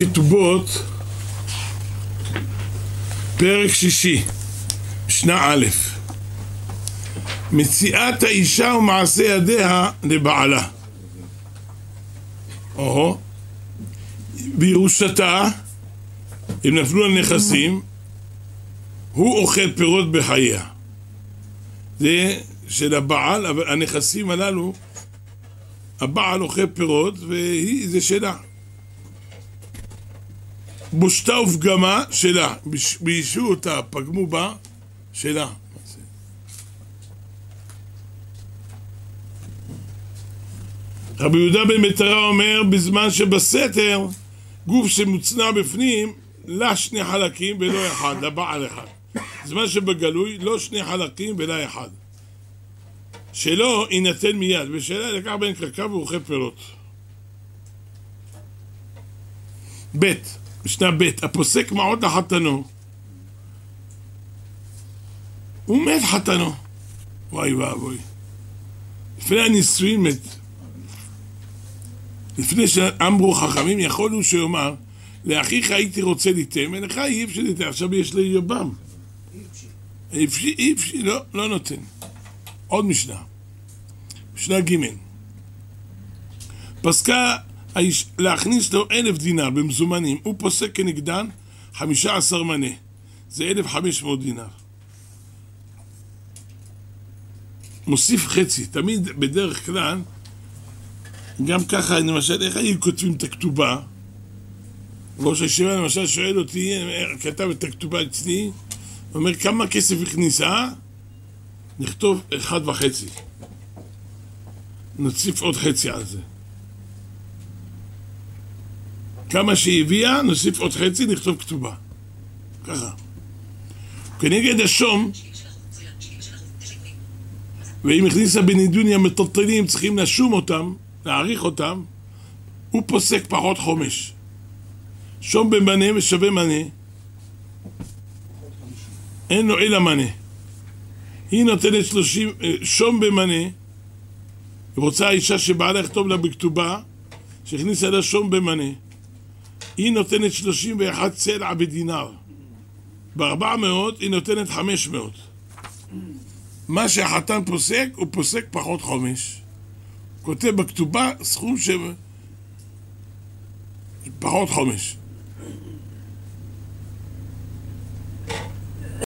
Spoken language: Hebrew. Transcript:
כתובות, פרק שישי, משנה א', מציאת האישה ומעשה ידיה לבעלה. בירושתה, אם נפלו על נכסים, הוא אוכל פירות בחייה. זה של הבעל, אבל הנכסים הללו, הבעל אוכל פירות וזה שלה. בושתה ופגמה שלה, בישו אותה, פגמו בה, שלה. רבי יהודה בן ביתרא אומר, בזמן שבסתר, גוף שמוצנע בפנים, לה שני חלקים ולא אחד, לבעל אחד. בזמן שבגלוי, לא שני חלקים ולא אחד. שלא יינתן מיד, ושאלה לקח בין קרקע ואוכל פירות. ב' משנה ב', הפוסק מעות לחתנו, הוא מת חתנו, וואי ואבוי, לפני הנישואין מת. לפני שאמרו חכמים, יכול הוא שיאמר, לאחיך הייתי רוצה ליתן, ולך אי אפשר ליתן, עכשיו יש לי יבם. אי אפשר, לא נותן. עוד משנה, משנה ג', פסקה להכניס לו 1,000 דינר במזומנים, הוא פוסק כנגדן 15 מנה, זה 1,500 דינר. מוסיף חצי, תמיד בדרך כלל, גם ככה, למשל, איך היו כותבים את הכתובה? ראש הישיבה למשל שואל אותי, כתב את הכתובה אצלי, אומר כמה כסף הכניסה? נכתוב 1.5, נוסיף עוד חצי על זה. כמה שהביאה, נוסיף עוד חצי, נכתוב כתובה. ככה. כנגד השום, ואם הכניסה בנידוניה מטלטלים, צריכים לשום אותם, להעריך אותם, הוא פוסק פחות חומש. שום במנה ושווה מנה, אין לו אלא מנה. היא נותנת 30, שום במנה, רוצה האישה שבעלה לכתוב לה בכתובה, שהכניסה לה שום במנה. היא נותנת 31 צלע בדינר. ב-400 היא נותנת 500. מה שהחתן פוסק, הוא פוסק פחות חומש. כותב בכתובה סכום פחות חומש.